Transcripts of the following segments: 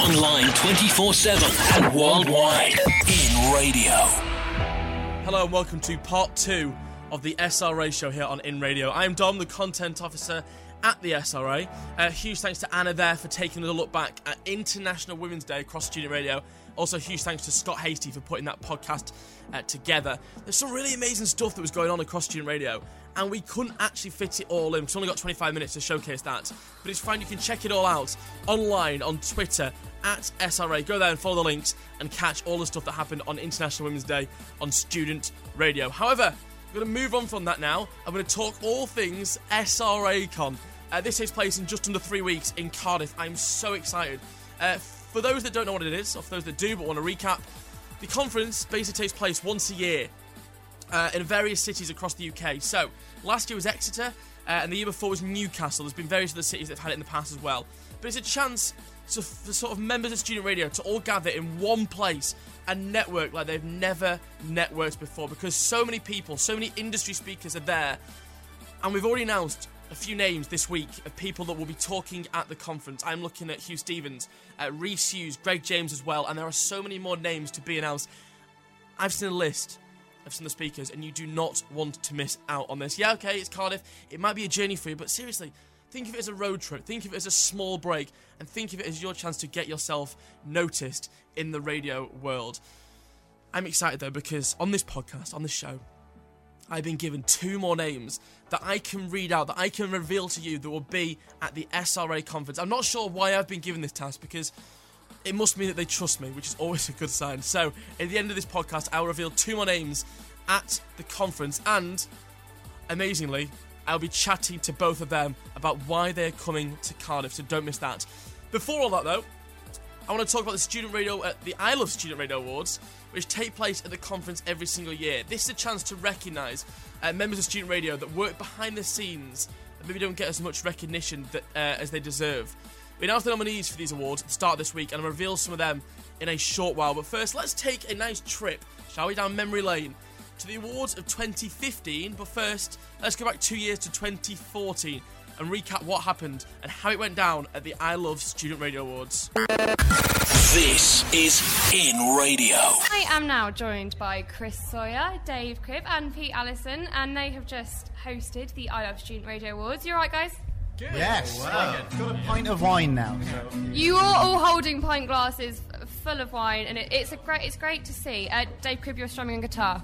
Online 24/7 and worldwide in radio. Hello and welcome to part 2 of the SRA show here on In Radio. I am Dom, the content officer at the SRA. Huge thanks to Anna there for taking a look back at International Women's Day across Student Radio. Also, huge thanks to Scott Hasty for putting that podcast together. There's some really amazing stuff that was going on across Student Radio, and we couldn't actually fit it all in. We've only got 25 minutes to showcase that. But it's fine, you can check it all out online on Twitter at SRA. Go there and follow the links and catch all the stuff that happened on International Women's Day on Student Radio. However, we're going to move on from that now. I'm going to talk all things SRA Con. This takes place in just under 3 weeks in Cardiff. I'm so excited. For those that don't know what it is, or for those that do but want to recap, the conference basically takes place once a year in various cities across the UK. So, last year was Exeter, and the year before was Newcastle. There's been various other cities that have had it in the past as well. But it's a chance for sort of members of Student Radio to all gather in one place and network like they've never networked before, because so many people, so many industry speakers are there, and we've already announced a few names this week of people that will be talking at the conference. I'm looking at Hugh Stevens, Reece Hughes, Greg James as well, and there are so many more names to be announced. I've seen a list of some of the speakers, and you do not want to miss out on this. Yeah, okay, it's Cardiff, it might be a journey for you, but seriously, think of it as a road trip, think of it as a small break, and think of it as your chance to get yourself noticed in the radio world. I'm excited though, because on this podcast, on this show, I've been given 2 more names that I can read out, that I can reveal to you that will be at the SRA conference. I'm not sure why I've been given this task, because it must mean that they trust me, which is always a good sign. So, at the end of this podcast, I'll reveal 2 more names at the conference, and, amazingly, I'll be chatting to both of them about why they're coming to Cardiff, so don't miss that. Before all that, though, I want to talk about the Student Radio, the I Love Student Radio Awards, which take place at the conference every single year. This is a chance to recognise members of Student Radio that work behind the scenes and maybe don't get as much recognition as they deserve. We announced the nominees for these awards at the start of this week, and I'll reveal some of them in a short while. But first, let's take a nice trip, shall we, down memory lane to the awards of 2015. But first, let's go back 2 years to 2014 and recap what happened and how it went down at the I Love Student Radio Awards. This is In Radio. I am now joined by Chris Sawyer, Dave Cribb and Pete Allison, and they have just hosted the I Love Student Radio Awards. You alright, guys? Good. Yes. Wow. Got a pint of wine now. So. You are all holding pint glasses full of wine, and it's great to see. Dave Cribb, you're strumming on guitar.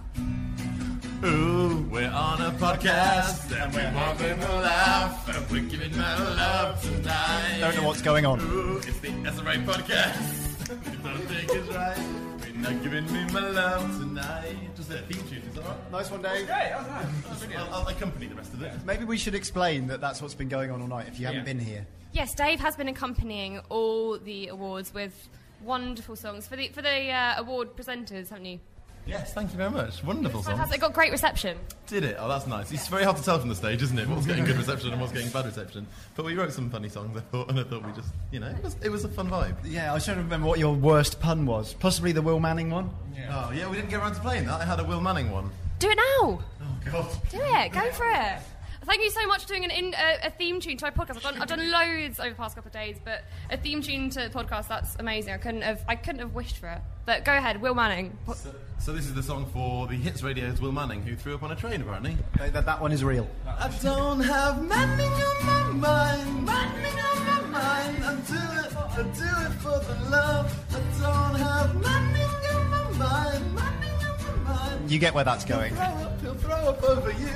Ooh, we're on a podcast and we're having a laugh and we're giving my love tonight. Don't know what's going on. Ooh, it's the SRA podcast. You don't think it's right. You're not giving me my love tonight. Just a theme tune, is that right? Nice one, Dave. Great, I'll accompany the rest of it. Maybe we should explain that that's what's been going on all night if you haven't been here. Yes, Dave has been accompanying all the awards with wonderful songs for the award presenters, haven't you? Yes, thank you very much. Wonderful song. It got great reception. Did it? Oh, that's nice. It's very hard to tell from the stage, isn't it? What's getting good reception and what's getting bad reception. But we wrote some funny songs, I thought, and I thought we just, it was a fun vibe. Yeah, I was trying to remember what your worst pun was. Possibly the Will Manning one? Yeah. Oh, yeah, we didn't get around to playing that. I had a Will Manning one. Do it now. Oh, God. Do it. Go for it. Thank you so much for doing a theme tune to my podcast. I've done loads over the past couple of days, but a theme tune to the podcast, that's amazing. I couldn't have wished for it. But go ahead, Will Manning. So this is the song for the Hits Radio's Will Manning, who threw up on a train, apparently. That one is real. I don't have Manning on my mind, Manning on my mind. I do it for the love. I don't have Manning on my mind, Manning on my mind. You get where that's going. He'll throw up over you.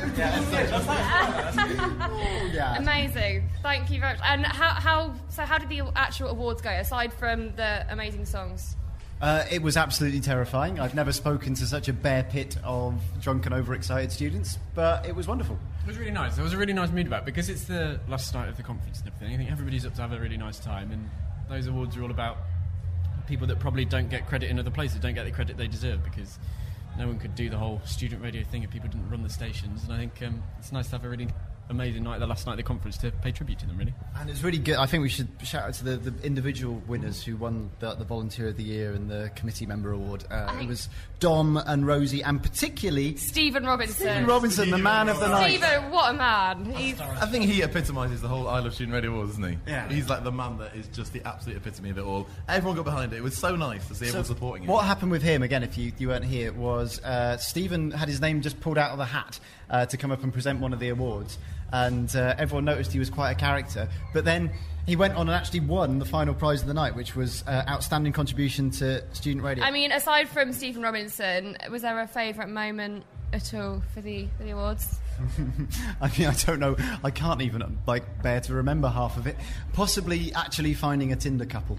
Yeah. Amazing. Thank you very much. And how did the actual awards go, aside from the amazing songs? It was absolutely terrifying. I've never spoken to such a bear pit of drunk and overexcited students, but it was wonderful. It was really nice. There was a really nice mood about it, because it's the last night of the conference and everything. I think everybody's up to have a really nice time, and those awards are all about people that probably don't get credit in other places, don't get the credit they deserve, because no one could do the whole student radio thing if people didn't run the stations. And I think it's nice to have a really amazing night, the last night of the conference, to pay tribute to them, really. And it's really good. I think we should shout out to the individual winners who won the Volunteer of the Year and the Committee Member Award. It was Dom and Rosie, and particularly Stephen Robinson. Stephen Robinson, the man of the night. Stephen, what a man. I think he epitomises the whole I Love Student Radio Awards, doesn't he? Yeah. He's like the man that is just the absolute epitome of it all. Everyone got behind it. It was so nice to see everyone supporting it. What happened with him, again, if you weren't here, was Stephen had his name just pulled out of the hat to come up and present one of the awards. And everyone noticed he was quite a character. But then he went on and actually won the final prize of the night, which was outstanding contribution to student radio. I mean, aside from Stephen Robinson, was there a favourite moment at all for the awards? I mean, I don't know. I can't even bear to remember half of it. Possibly actually finding a Tinder couple.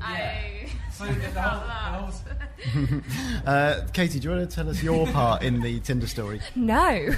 Katie, do you want to tell us your part in the Tinder story? No.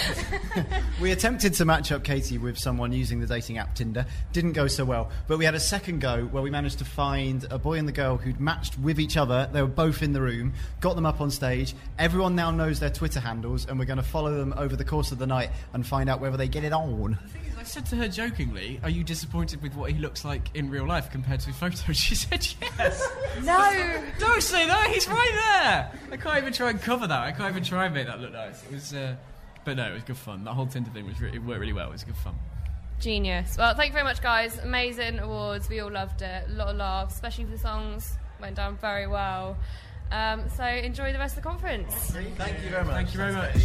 We attempted to match up Katie with someone using the dating app Tinder. Didn't go so well. But we had a second go where we managed to find a boy and the girl who'd matched with each other. They were both in the room, got them up on stage. Everyone now knows their Twitter handles, and we're going to follow them over the course of the night and find out whether they get it on. The thing is, I said to her jokingly, "Are you disappointed with what he looks like in real life compared to his photos?" She said yes. No. Don't say that, he's right there. I can't even try and cover that. I can't even try and make that look nice. It was, but no, it was good fun. That whole Tinder thing it worked really well. It was good fun. Genius. Well, thank you very much, guys. Amazing awards. We all loved it. A lot of laughs, especially the songs. Went down very well. So enjoy the rest of the conference. Thank you very much. Thank you very much.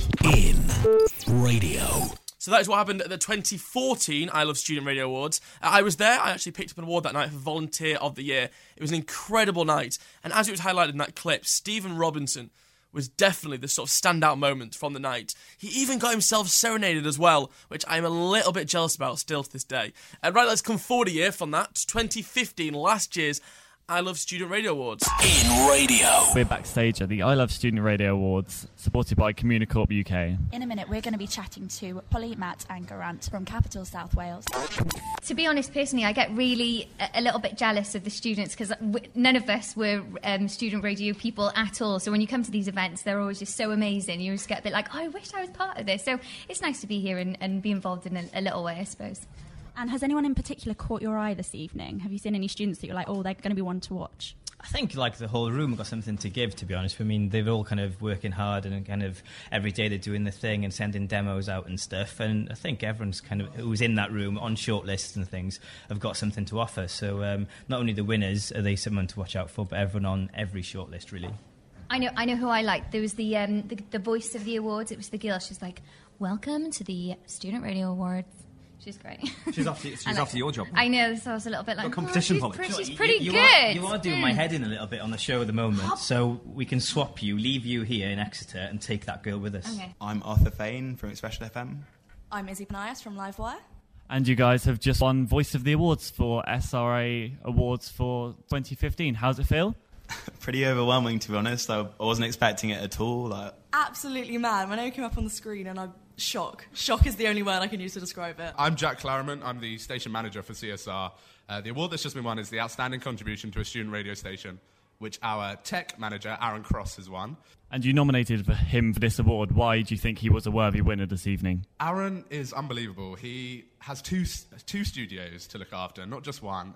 In radio. So that is what happened at the 2014 I Love Student Radio Awards. I was there. I actually picked up an award that night for Volunteer of the Year. It was an incredible night. And as it was highlighted in that clip, Stephen Robinson was definitely the sort of standout moment from the night. He even got himself serenaded as well, which I'm a little bit jealous about still to this day. Right, let's come forward a year from that. 2015, last year's I Love Student Radio Awards. In radio. We're backstage at the I Love Student Radio Awards, supported by Communicorp UK. In a minute, we're going to be chatting to Polly, Matt and Garant from Capital South Wales. To be honest, personally, I get really a little bit jealous of the students because none of us were student radio people at all. So when you come to these events, they're always just so amazing. You just get a bit like, oh, I wish I was part of this. So it's nice to be here and be involved in a little way, I suppose. And has anyone in particular caught your eye this evening? Have you seen any students that you're like, oh, they're going to be one to watch? I think like the whole room got something to give, to be honest. I mean, they're all kind of working hard and kind of every day they're doing the thing and sending demos out and stuff. And I think everyone's kind of who's in that room on shortlists and things have got something to offer. So not only the winners are they someone to watch out for, but everyone on every shortlist really. I know who I liked. There was the voice of the awards. It was the girl. She was like, "Welcome to the Student Radio Awards." She's great. She's after your job. I know, so I was a little bit like, competition she's politics. pretty good. You are doing my head in a little bit on the show at the moment, so we can swap you, leave you here in Exeter and take that girl with us. Okay. I'm Arthur Fain from Expression FM. I'm Izzy Panias from Livewire. And you guys have just won Voice of the Awards for SRA Awards for 2015. How's it feel? Pretty overwhelming, to be honest. I wasn't expecting it at all. Absolutely mad. When I came up on the screen and shock is the only word I can use to describe it. I'm Jack Claremont. I'm the station manager for CSR. The award that's just been won is the Outstanding Contribution to a Student Radio Station, which our tech manager, Aaron Cross, has won. And you nominated him for this award. Why do you think he was a worthy winner this evening? Aaron is unbelievable. He has two studios to look after, not just one.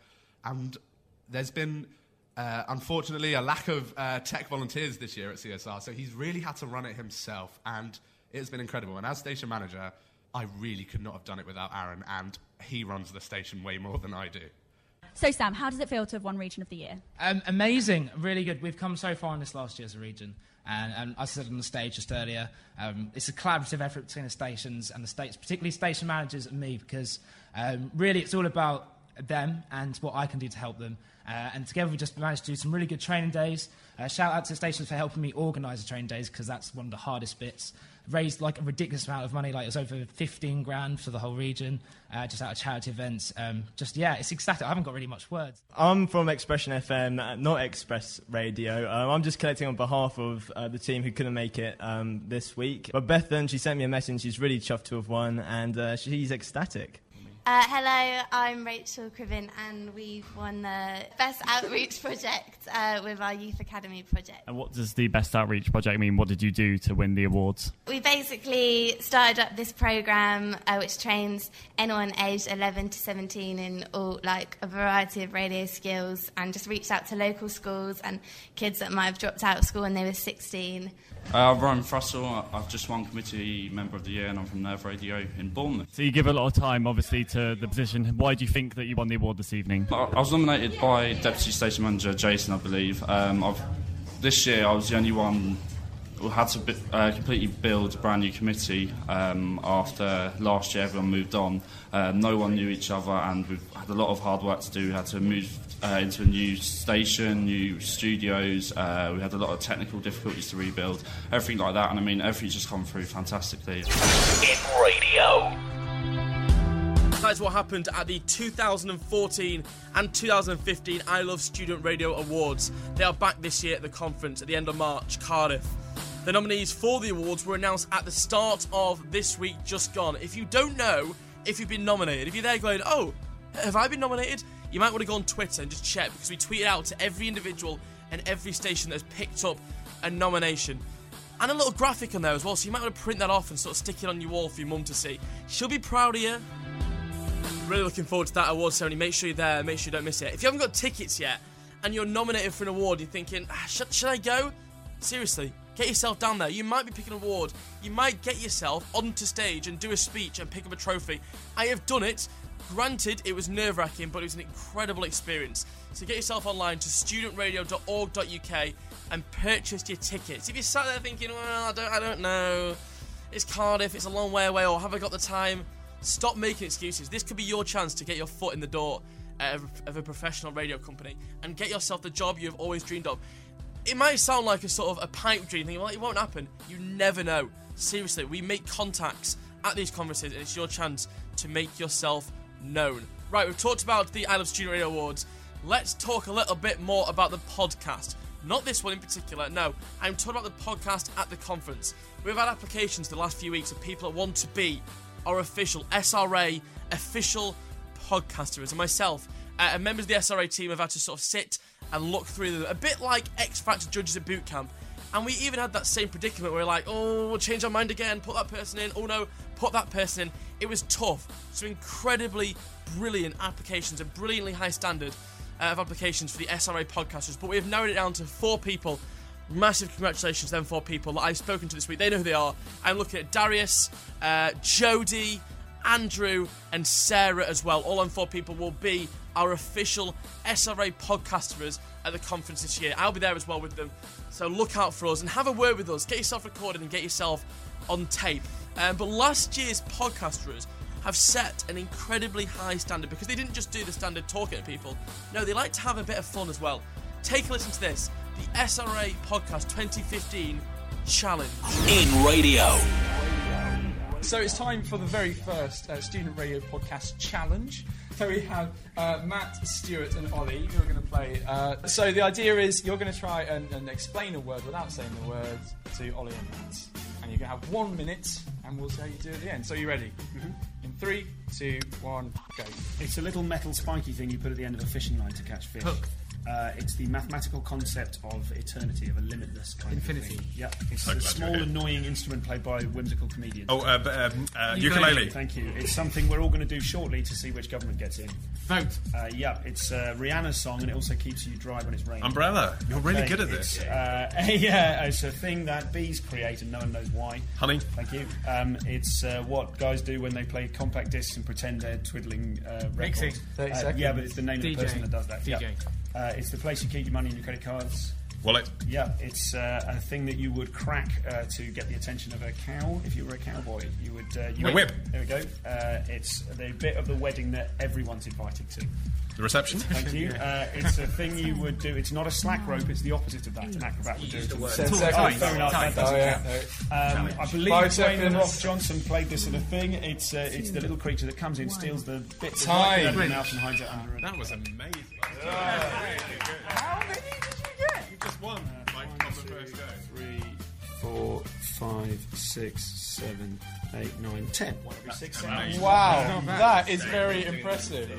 And there's been, unfortunately, a lack of tech volunteers this year at CSR, so he's really had to run it himself, and it's been incredible. And as station manager, I really could not have done it without Aaron, and he runs the station way more than I do. So, Sam, how does it feel to have won Region of the Year? Amazing, really good. We've come so far in this last year as a region, and as I said on the stage just earlier, it's a collaborative effort between the stations and the states, particularly station managers and me, because really it's all about them and what I can do to help them. And together we just managed to do some really good training days. Shout out to the stations for helping me organise the training days, because that's one of the hardest bits. Raised like a ridiculous amount of money, like it was over 15 grand for the whole region, just out of charity events. It's ecstatic. I haven't got really much words. I'm from Expression FM, not Express Radio. I'm just collecting on behalf of the team who couldn't make it this week. But Bethan, she sent me a message. She's really chuffed to have won, and she's ecstatic. Hello, I'm Rachel Cribbin, and we've won the Best Outreach Project with our Youth Academy project. And what does the Best Outreach Project mean? What did you do to win the awards? We basically started up this programme which trains anyone aged 11 to 17 in all, like, a variety of radio skills, and just reached out to local schools and kids that might have dropped out of school when they were 16. I'm Ryan Frussell. I've just won Committee Member of the Year, and I'm from Nerve Radio in Bournemouth. So you give a lot of time, obviously, to the position. Why do you think that you won the award this evening? I was nominated by Deputy Station Manager Jason, I believe. This year I was the only one who had to completely build a brand new committee after last year everyone moved on. No one knew each other, and we've had a lot of hard work to do. We had to move into a new station, new studios. We had a lot of technical difficulties to rebuild, everything like that. And I mean, everything's just come through fantastically. In radio. That's what happened at the 2014 and 2015 I Love Student Radio Awards. They are back this year at the conference at the end of March, Cardiff. The nominees for the awards were announced at the start of this week just gone. If you don't know if you've been nominated, if you're there going, oh, have I been nominated? You might want to go on Twitter and just check, because we tweet it out to every individual and every station that has picked up a nomination. And a little graphic on there as well, so you might want to print that off and sort of stick it on your wall for your mum to see. She'll be proud of you. Really looking forward to that award ceremony. Make sure you're there, make sure you don't miss it. If you haven't got tickets yet and you're nominated for an award, you're thinking, should I go? Seriously, get yourself down there. You might be picking an award. You might get yourself onto stage and do a speech and pick up a trophy. I have done it. Granted, it was nerve-wracking, but it was an incredible experience. So get yourself online to studentradio.org.uk and purchase your tickets. If you're sat there thinking, well, I don't know, it's Cardiff, it's a long way away, or have I got the time? Stop making excuses. This could be your chance to get your foot in the door of a professional radio company and get yourself the job you have always dreamed of. It might sound like a sort of a pipe dream thing, well, it won't happen. You never know. Seriously, we make contacts at these conferences, and it's your chance to make yourself known. Right, we've talked about the I Love Student Radio Awards. Let's talk a little bit more about the podcast. Not this one in particular, no. I'm talking about the podcast at the conference. We've had applications the last few weeks of people that want to be our official SRA official podcasters. And myself, and members of the SRA team have had to sort of sit and look through them, a bit like X Factor judges at boot camp. And we even had that same predicament where we're like, oh, we'll change our mind again, put that person in, oh no, put that person in. It was tough. So incredibly brilliant applications, a brilliantly high standard of applications for the SRA podcasters. But we have narrowed it down to 4 people. Massive congratulations to them 4 people that I've spoken to this week. They know who they are. I'm looking at Darius, Jodie, Andrew and Sarah as well. All on 4 people will be our official SRA podcasters at the conference this year. I'll be there as well with them. So look out for us and have a word with us. Get yourself recorded and get yourself on tape. But last year's podcasters have set an incredibly high standard because they didn't just do the standard talking to people. No, they like to have a bit of fun as well. Take a listen to this. The SRA Podcast 2015 Challenge. In radio. So it's time for the very first Student Radio Podcast Challenge. So we have Matt, Stuart and Ollie who are going to play. So the idea is you're going to try and explain a word without saying the words to Ollie and Matt. And you're going to have 1 minute and we'll see how you do at the end. So are you ready? Mm-hmm. In 3, 2, 1, go. It's a little metal spiky thing you put at the end of a fishing line to catch fish. Hook. It's the mathematical concept of eternity, of a limitless kind Infinity. of thing. Yeah, it's a small, annoying instrument played by whimsical comedians. Oh, ukulele. Thank you. It's something we're all going to do shortly to see which government gets in. Vote. Yeah, it's Rihanna's song, and it also keeps you dry when it's raining. Umbrella. You're really good at this. It's a thing that bees create, and no one knows why. Honey. Thank you. It's what guys do when they play compact discs and pretend they're twiddling records. Mixing. 30 seconds. Yeah, but it's the name DJ. of the person that does that. DJ. Yeah. It's the place you keep your money and your credit cards. Wallet. Yeah, it's a thing that you would crack to get the attention of a cow. If you were a cowboy, you would. A whip. There we go. It's the bit of the wedding that everyone's invited to. The reception. Thank you. It's a thing you would do. It's not a slack rope. It's the opposite of that. An acrobat would do. Fair enough. That doesn't count. I believe Dwayne The Rock Johnson played this sort of thing. It's the little creature that comes in, steals the bits of the mouth and hides it under it. That was amazing. How many did you get? You just won. Like on the first go. 3, 4, 5, 6, 7, 8, 9, 10. 1 every 6, 7, 8. Wow, that is very impressive.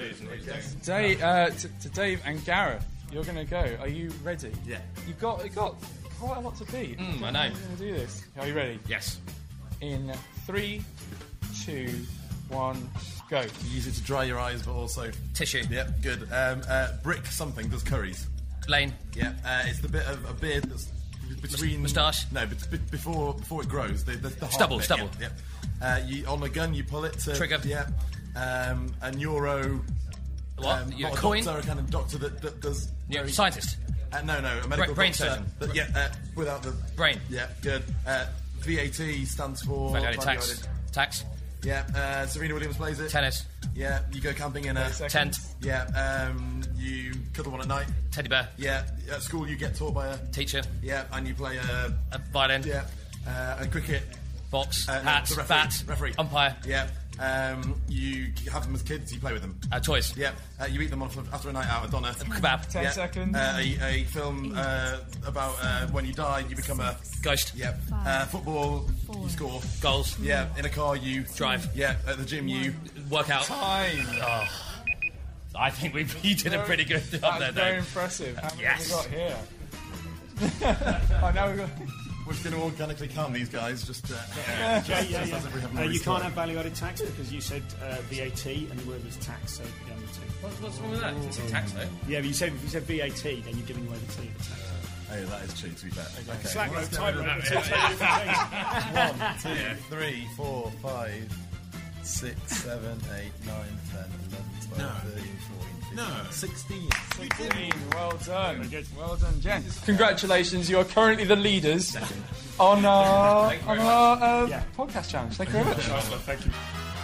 To Dave and Gareth, you're going to go. Are you ready? Yeah. You've got quite a lot to beat. I know. You're going to do this. Are you ready? Yes. In 3, 2, 1, go. You use it to dry your eyes, but also tissue. Yep, good. Brick something does curries. Lane. Yeah, it's the bit of a beard that's between moustache. No, but before it grows, the hard Stubble. bit, Stubble. Yeah. You, on a gun, you pull it to trigger. Yeah. A neuro. What? Not a coin? doctor, a kind of doctor that does. Scientist. No, a medical brain doctor. surgeon. Without the brain. Yeah, good. VAT stands for tax. Tax. Yeah, Serena Williams plays it. Tennis. Yeah, you go camping in a tent. Yeah, you cuddle one at night. Teddy bear. Yeah, at school you get taught by a teacher. Yeah, and you play a violin. Yeah, a cricket. Box. No, hat. Referee. Umpire. Yeah. You have them as kids, you play with them. Toys. Yeah. You eat them after a night out at Donna. Kebab. 10 seconds. A film about when you die, you become a ghost. Yeah. Football, you score. Goals. Yeah. In a car, you drive. Yeah. At the gym, you work out. Time. Oh. I think you did a pretty good job there, Very Dave. impressive. How many Yes. have we got here? Oh, now we've got... We're just going to organically calm these guys. Just you can't can't have value-added tax because you said VAT and the word was tax, so you're going to. What's wrong with that? It's a tax, though. Yeah, but you said VAT, then you're giving away the T of the tax. Oh, that is true, to be fair. Okay. Slack Well, rope, let's tight get rid rope, of two that. totally different 1, 2, 3, 4, 5, 6, 7, 8, 9, 10, 11, 12, 13, 14, 15, 16. Well done. Well done, gents. Congratulations, you are currently the leaders on our podcast challenge. Thank you very much. Thank you.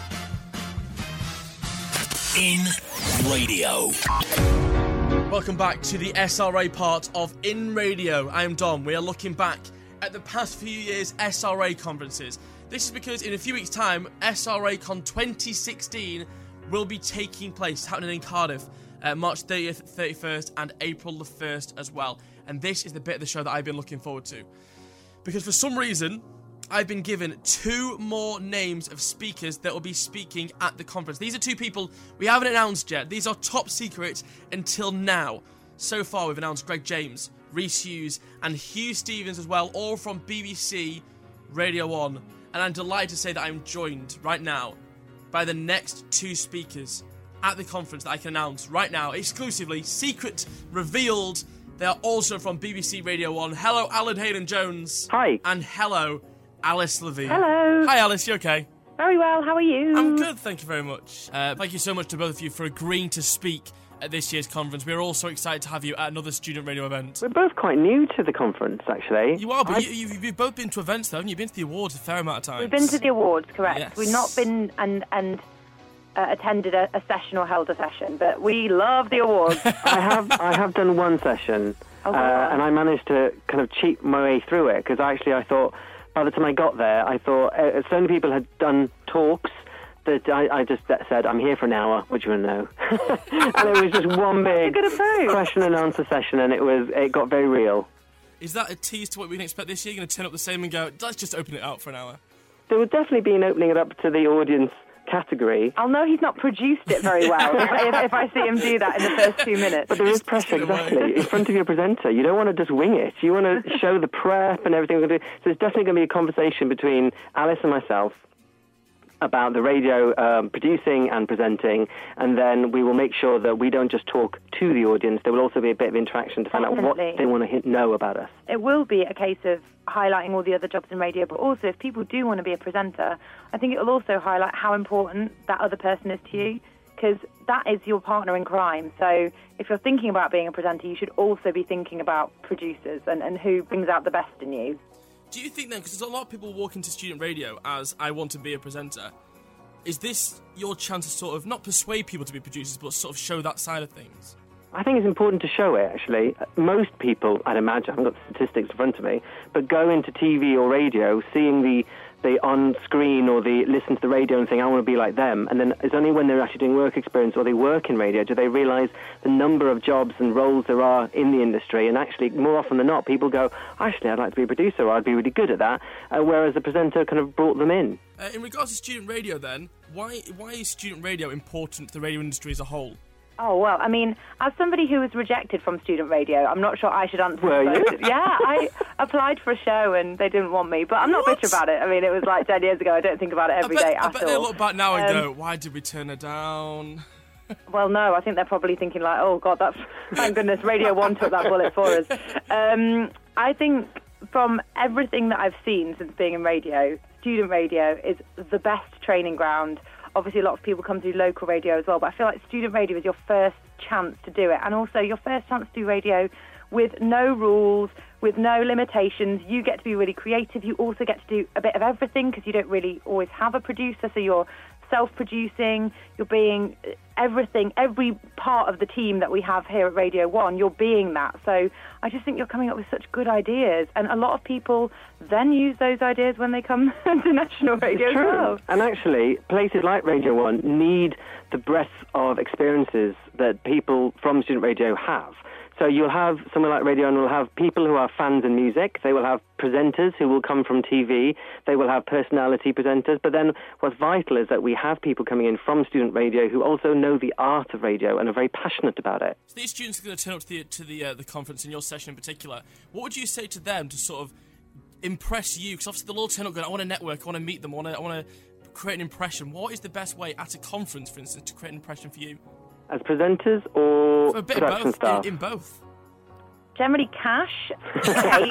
In Radio. Welcome back to the SRA part of In Radio. I am Dom. We are looking back at the past few years' SRA conferences. This is because in a few weeks' time, SRA Con 2016 will be taking place, happening in Cardiff, March 30th, 31st and April the 1st as well. And this is the bit of the show that I've been looking forward to. Because for some reason, I've been given 2 more names of speakers that will be speaking at the conference. These are 2 people we haven't announced yet. These are top secret until now. So far, we've announced Greg James, Rhys Hughes, and Hugh Stevens as well, all from BBC Radio 1. And I'm delighted to say that I'm joined right now by the next 2 speakers at the conference that I can announce right now, exclusively, secret, revealed. They are also from BBC Radio 1. Hello, Alan Hayden-Jones. Hi. And hello, Alice Levine. Hello. Hi, Alice. You okay? Very well. How are you? I'm good, thank you very much. Thank you so much to both of you for agreeing to speak at this year's conference. We're also excited to have you at another student radio event. We're both quite new to the conference, actually. You are, but you've both been to events, though, haven't you? You've been to the awards a fair amount of times. We've been to the awards, correct. Yes. We've not been and attended a session or held a session, but we love the awards. I have done one session, and I managed to kind of cheat my way through it, because actually I thought, by the time I got there, I thought so many people had done talks that I just said, I'm here for an hour, what do you want to know? And it was just one big question and answer session, and it got very real. Is that a tease to what we can expect this year? You're going to turn up the same and go, let's just open it up for an hour? There would definitely be an opening it up to the audience category. I'll know he's not produced it very well if I see him do that in the first 2 minutes. But there is pressure, exactly, in front of your presenter. You don't want to just wing it. You want to show the prep and everything we're going to do. So there's definitely going to be a conversation between Alice and myself about the radio producing and presenting, and then we will make sure that we don't just talk to the audience. There will also be a bit of interaction to find out what they want to know about us. It will be a case of highlighting all the other jobs in radio, but also if people do want to be a presenter, I think it will also highlight how important that other person is to you, because that is your partner in crime. So if you're thinking about being a presenter, you should also be thinking about producers and who brings out the best in you. Do you think then, because there's a lot of people walk into student radio as, I want to be a presenter, is this your chance to sort of, not persuade people to be producers, but sort of show that side of things? I think it's important to show it, actually. Most people, I'd imagine, I haven't got the statistics in front of me, but go into TV or radio seeing the the on-screen or the listen to the radio and think, I want to be like them. And then it's only when they're actually doing work experience or they work in radio do they realise the number of jobs and roles there are in the industry. And actually, more often than not, people go, actually, I'd like to be a producer, or I'd be really good at that, whereas the presenter kind of brought them in. In regards to student radio, then, why is student radio important to the radio industry as a whole? Oh, well, I mean, as somebody who was rejected from student radio, I'm not sure I should answer. Were you? Yeah, I applied for a show and they didn't want me, but I'm not bitter about it. I mean, it was like 10 years ago. I don't think about it every day at all. I bet they look back now and go, why did we turn her down? Well, no, I think they're probably thinking like, oh, God, thank goodness Radio 1 took that bullet for us. I think from everything that I've seen since being in radio, student radio is the best training ground. Obviously, a lot of people come through local radio as well, but I feel like student radio is your first chance to do it, and also your first chance to do radio with no rules, with no limitations. You get to be really creative. You also get to do a bit of everything because you don't really always have a producer, so you're self-producing, you're being everything, every part of the team that we have here at Radio 1, you're being that. So I just think you're coming up with such good ideas, and a lot of people then use those ideas when they come to national radio as well. And actually, places like Radio 1 need the breadth of experiences that people from student radio have. So you'll have somewhere like Radio 1 will have people who are fans in music. They will have presenters who will come from TV. They will have personality presenters. But then what's vital is that we have people coming in from student radio who also know the art of radio and are very passionate about it. So these students are going to turn up to the conference, in your session in particular. What would you say to them to sort of impress you? Because obviously they'll all turn up going, I want to network, I want to meet them, I want to create an impression. What is the best way at a conference, for instance, to create an impression for you? As presenters or a bit production of both, staff? in both. Generally cash, cake.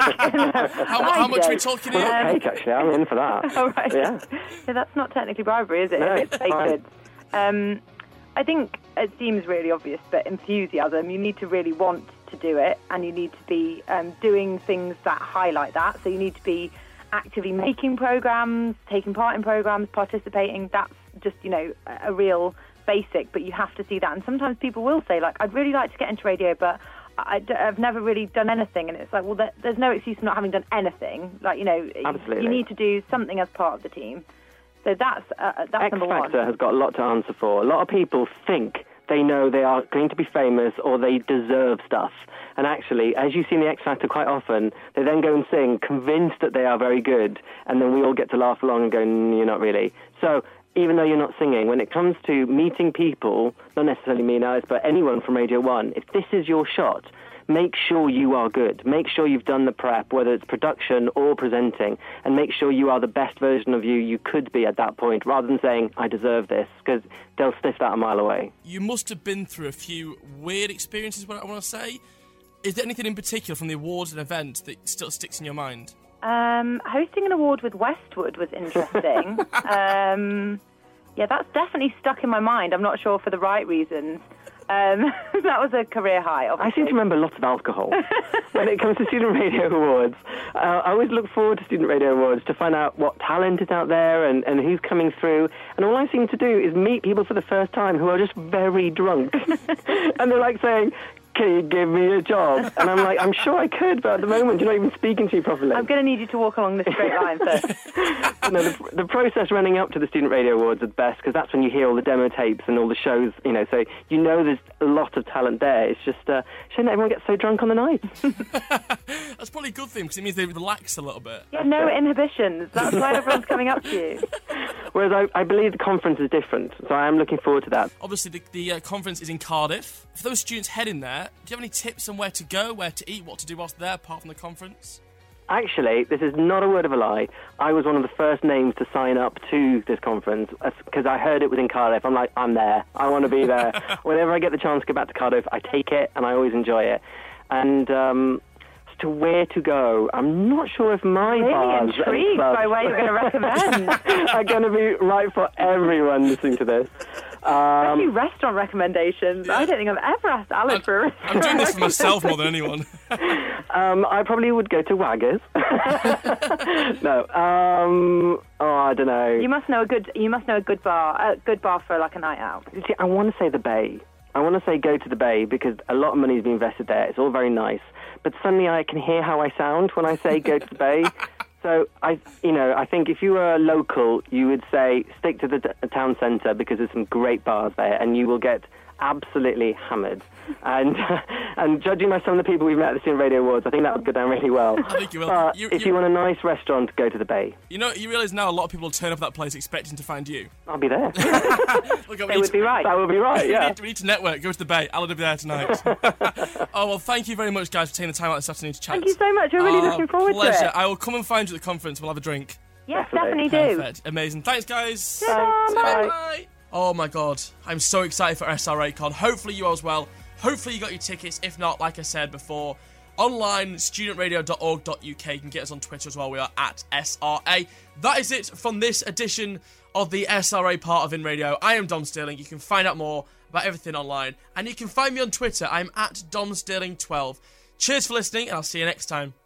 How much are we talking here? Cake, actually. I'm in for that. All right. Yeah. So that's not technically bribery, is it? No, If it's baked fine. goods. I think it seems really obvious, but enthusiasm, you need to really want to do it, and you need to be doing things that highlight that. So you need to be actively making programmes, taking part in programmes, participating. That's just, a real basic, but you have to see that. And sometimes people will say, like, I'd really like to get into radio, but I've never really done anything. And it's like, well, there's no excuse for not having done anything. Like, Absolutely. You need to do something as part of the team. So that's number one. X Factor has got a lot to answer for. A lot of people think they know they are going to be famous or they deserve stuff. And actually, as you see in the X Factor quite often, they then go and sing, convinced that they are very good, and then we all get to laugh along and go, you're not really. So even though you're not singing, when it comes to meeting people, not necessarily me and Alice, but anyone from Radio 1, if this is your shot, make sure you are good. Make sure you've done the prep, whether it's production or presenting, and make sure you are the best version of you could be at that point, rather than saying, I deserve this, because they'll sniff that a mile away. You must have been through a few weird experiences, what I want to say. Is there anything in particular from the awards and events that still sticks in your mind? Hosting an award with Westwood was interesting. Yeah, that's definitely stuck in my mind. I'm not sure for the right reasons. That was a career high, obviously. I seem to remember lots of alcohol when it comes to Student Radio Awards. I always look forward to Student Radio Awards to find out what talent is out there and who's coming through. And all I seem to do is meet people for the first time who are just very drunk. And they're like saying, can you give me a job? And I'm like, I'm sure I could, but at the moment you're not even speaking to me properly. I'm going to need you to walk along this straight line, sir. The process running up to the Student Radio Awards is best, because that's when you hear all the demo tapes and all the shows, so there's a lot of talent there. It's just a shame that everyone gets so drunk on the night. That's probably a good thing, because it means they relax a little bit. Yeah, no inhibitions. That's why everyone's coming up to you. Whereas I believe the conference is different, so I am looking forward to that. Obviously, the conference is in Cardiff. For those students heading there, do you have any tips on where to go, where to eat, what to do whilst there, apart from the conference? Actually, this is not a word of a lie. I was one of the first names to sign up to this conference because I heard it was in Cardiff. I'm like, I'm there. I want to be there. Whenever I get the chance to go back to Cardiff, I take it, and I always enjoy it. And as to where to go, I'm not sure if my bars... Really intrigued by where you're going to recommend. are going to be right for everyone listening to this. Especially restaurant recommendations. Yeah. I don't think I've ever asked Alice for a restaurant. I'm doing this for myself more than anyone. I probably would go to Waggers. No. I don't know. You must know a good bar for like a night out. See, I want to say the Bay. I want to say go to the Bay because a lot of money has been invested there. It's all very nice. But suddenly I can hear how I sound when I say go to the Bay. So I think if you were local, you would say stick to the town centre because there's some great bars there, and you will get absolutely hammered. And judging by some of the people we've met at the Student Radio Awards, I think that would go down really well. I think you will. But if you want a nice restaurant, go to the Bay. You realise now a lot of people will turn up at that place expecting to find you. I'll be there. Look, They would be right. That would be right, yeah. we need to network. Go to the Bay. I'll be there tonight. Oh, well, thank you very much, guys, for taking the time out this afternoon to chat. Thank you so much. We're really looking forward pleasure. to it. I will come and find you at the conference. We'll have a drink. Yes, definitely do. Perfect. Amazing. Thanks, guys. Bye. Bye. Oh, my God. I'm so excited for SRACon. Hopefully you are as well. Hopefully you got your tickets. If not, like I said before, online, studentradio.org.uk. You can get us on Twitter as well. We are at SRA. That is it from this edition of the SRA part of In Radio. I am Dom Sterling. You can find out more about everything online. And you can find me on Twitter. I'm at DomSterling12. Cheers for listening, and I'll see you next time.